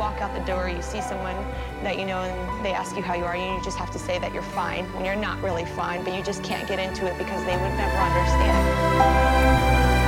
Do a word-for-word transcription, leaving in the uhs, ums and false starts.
walk out the door, you see someone that you know, and they ask you how you are, and you just have to say that you're fine when you're not really fine, but you just can't get into it because they would never understand.